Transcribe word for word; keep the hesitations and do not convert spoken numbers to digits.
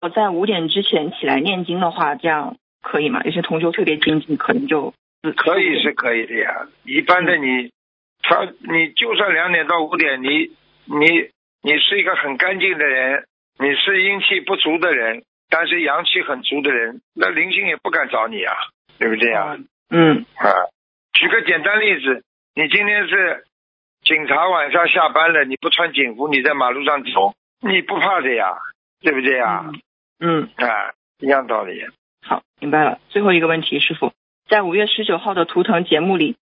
我在五点之前起来念经的话，这样可以吗？有些同修特别精进，可能就可以是可以的呀。一般的你，他你就算两点到五点，你你你是一个很干净的人，你是阴气不足的人，但是阳气很足的人，那灵性也不敢找你啊，对不对啊？ 嗯啊，举个简单例子，你今天是警察晚上下班了，你不穿警服，你在马路上走，你不怕的呀，对不对呀？ 嗯， 啊，一样道理。 好，明白了。最后一个问题，师傅，在五月十九号的图腾节目里，